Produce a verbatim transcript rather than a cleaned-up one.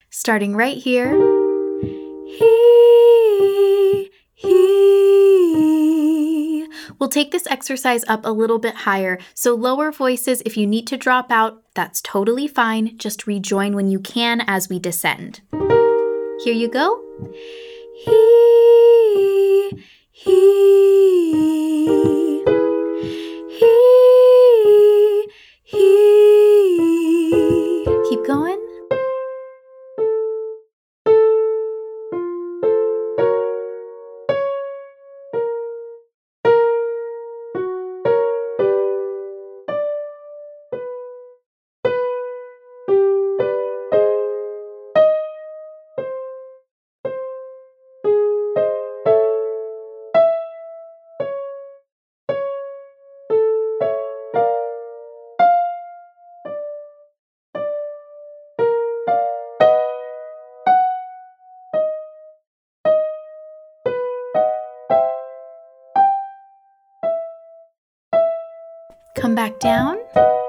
starting right here. He, he. We'll take this exercise up a little bit higher, so lower voices, if you need to drop out, that's totally fine. Just rejoin when you can as we descend. Here you go. He, he, he, he. Keep going. Come back down.